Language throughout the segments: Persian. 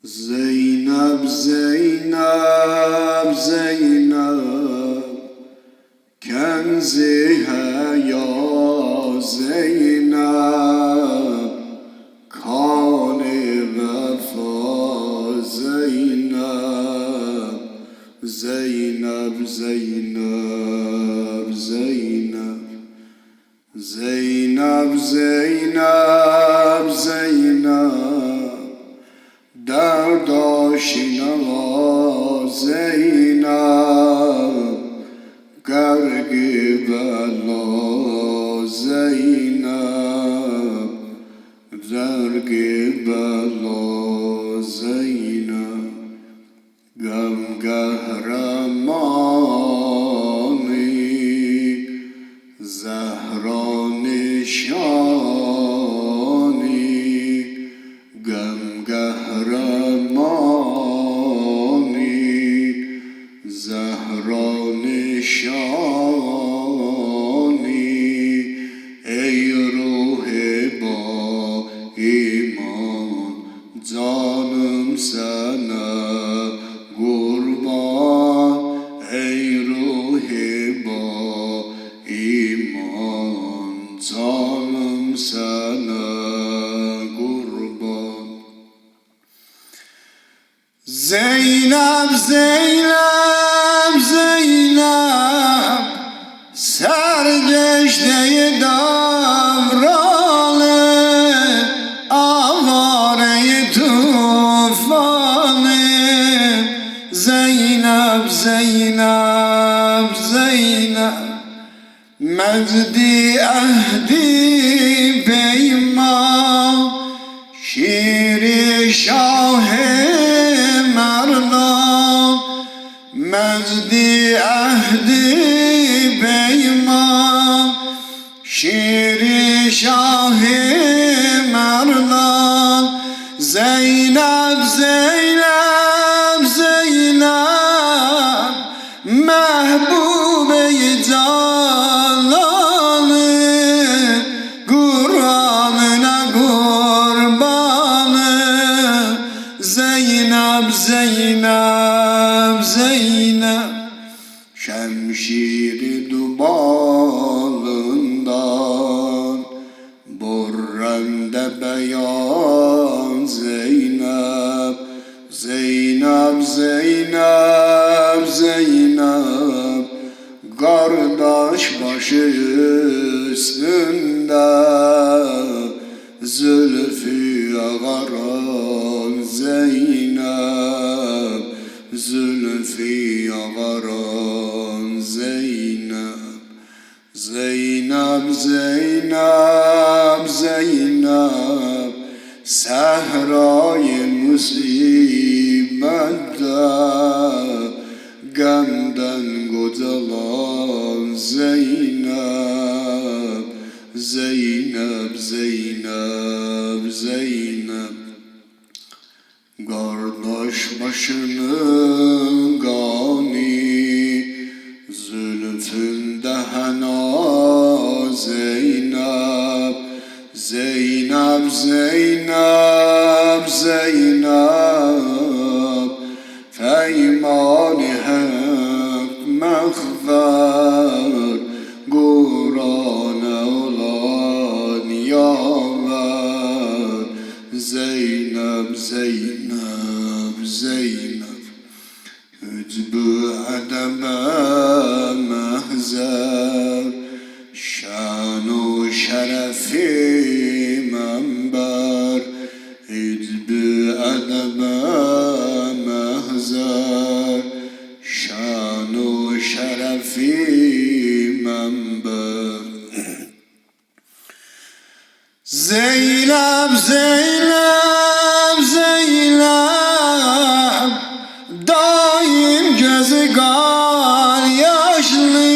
زینب زینب زینب کنز حیا زینب کان وفا زینب زینب زینب زینب زینب زینب زینب درد آشنا زینب گرگ بلا زینب درگ بلا زینب غم قهرمانی زهرا نشانی غم قهرمانی زهرا نشانی ای روح با ایمان جانم sana قربان ای روح با ایمان جانم sana قربان زینب زینب زینب سرگشته دوران آواره توفان زینب زینب زینب مجدی عهدی پیمان شیر شاه مردان مجدی عهدی پیمان شیر شاه مردان زینب زینب زینب محبوب جانان قرآن قربان زینب زینب زینب şemşiri dubalından burremde beyan Zeynep Zeynep Zeynep Zeynep kardeş başı üstünde zülfü ağaran Zeynep zülfü ağaran Zeynep Zeynep Zeynep Zeynep sehra-i musibette gamden kocalan Zeynep Zeynep Zeynep Zeynep kardeş başının gani zülfünde hena Zeynep Zeynep Zeynep Zeynep feymani hak mehver Kur'an'a olan yaver Zeynep Zeynep Zeynep hücbü edebe mehzer şan-ı şerefi menber hücbü edebe mehzer şan-ı şerefi menber Zeynep Zeynep Zeynep daim gözü gar yaşlı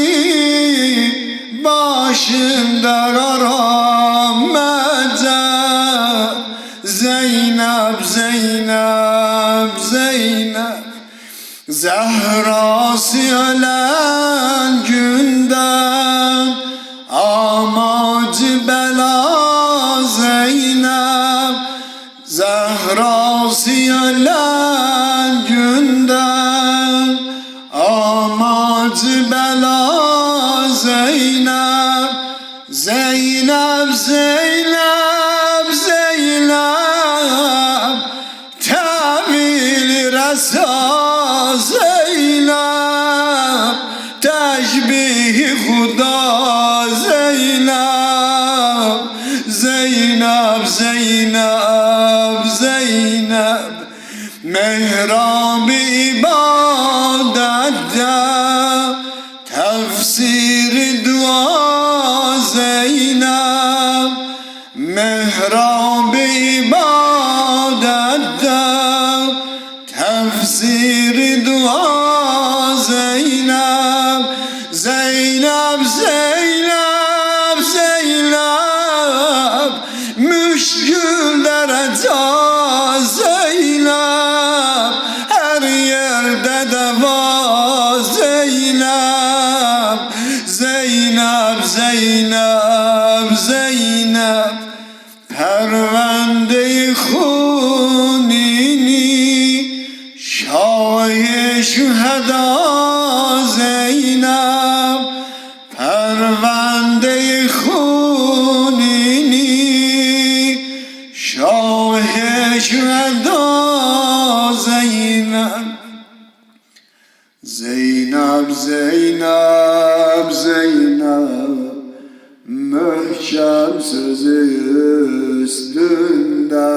başımda rahmete Zeynep Zeynep Zeynep Zehrası ölen günden amacı bela Zeynep Zehrası ölen günden amacı bela Zeynep, Zeynep, Zeynep, Zeynep, tevil resa Zeynep, teşbih Huda Zeynep, Zeynep, Zeynep, Zeynep, mehrab-ı ibadette tefsir dua Zeynep, mehrab-ı ibadette tefsir dua Zeynep, Zeynep, Zeynep, Zeynep, müşküllere ca Zeynep, her yerde deva Zeynep, Zeynep, Zeynep, Zeynep, pervende-i hunini şah-ı şüheda Zeynep, pervende-i hunini şah-ı şüheda Zeynep, Zeynep, Zeynep, Zeynep, mühkem sözü üstünde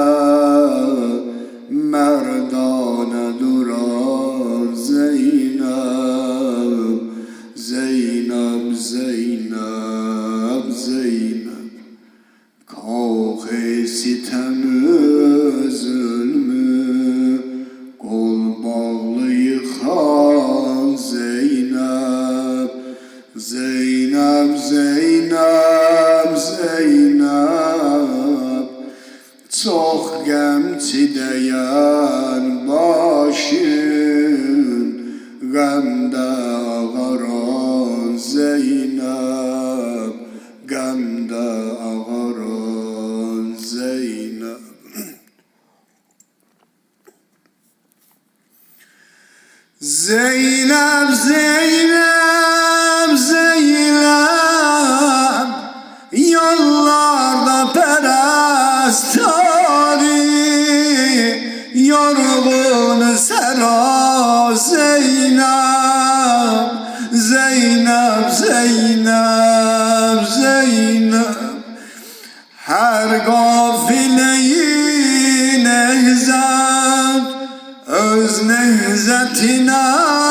merdane duran Zeynep, Zeynep, Zeynep, Zeynep, kâh-ı sitem-ü zulmü kol bağlı yıkan Zeynep, Zeynep, Zeynep, Zeynep, çok gemçi değer başın gamda ağaran Zeynep, gamda ağaran Zeynep. Zeynep, Zeynep, Zeynep, yollarda perestari, yorgun sera Zeynep, Zeynep, Zeynep, Zeynep, her gafile-i nehzet öz nehzetine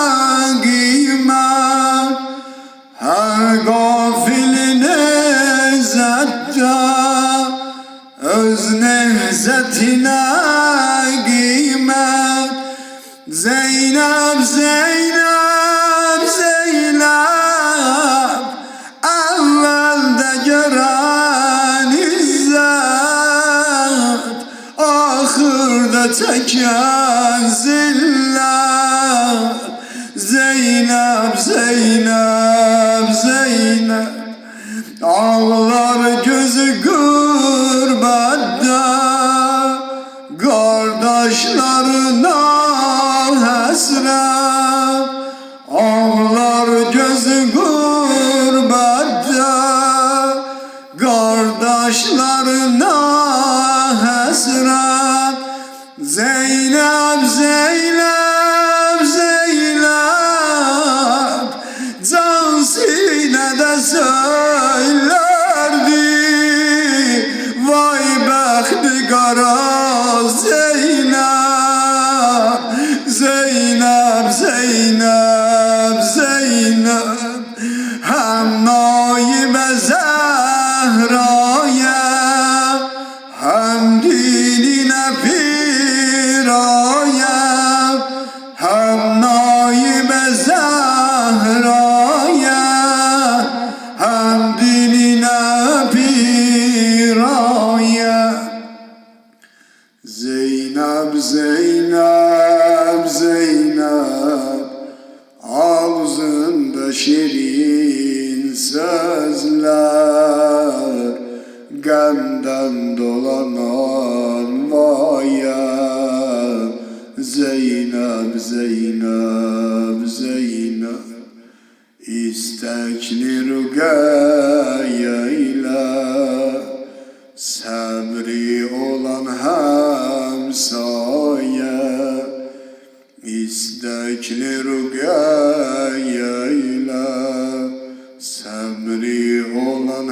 kıymet, her gafil nehzette öz nehzetine kıymet, Zeynep, Zeynep, Zeynep, evvelde gören izzet, ahırda çeken zillet, Zeynep, Zeynep, Zeynep, ağlar gözü gurbette, kardeşlerine hasret, ağlar gözü gurbette, kardeşlerine hasret, Zeynep, Zeynep, Zeynep, can sinede söylerdi, vay bəxti qara Zeynep, Zeynep, Zeynep, Zeynep, hem naibə Zehraya, hem dinine piraya, hem naibə Zehraya, hem dinine piraya. Zeynep, Zeynep, Zeynep, ağzında şirin sözler, gamdan dolanan var. Sabri olan hamsaye, istekli rugeyle. Sabri olan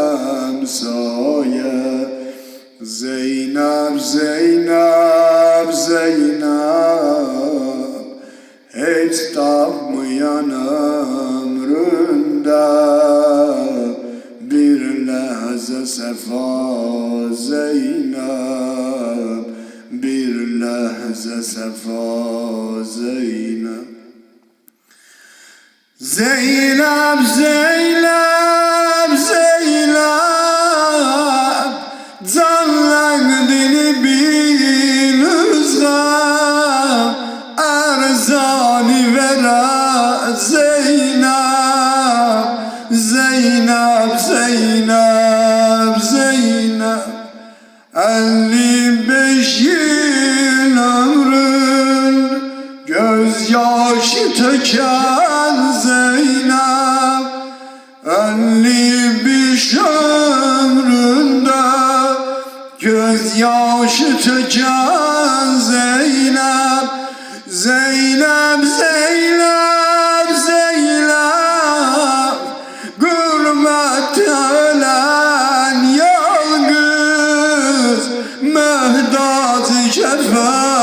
hamsaye, Zeynep, Zeynep, Zeynep, hiç tapmayan ömründe bir lehze sefa Zeynep, bir lehze sefa Zeynep. Zeynep, Zeynep, Zeynep, canlandığını bilirse, erzani vere Zeynep, Zeynep, Zeynep, Zeynep. 55 yıl ömrün gözyaşı töken Zeynep, 55 ömründe gözyaşı töken Zeynep, Zeynep, Zeynep, Zeynep, gurbette ölen yalnız Mehdad-ı Kefen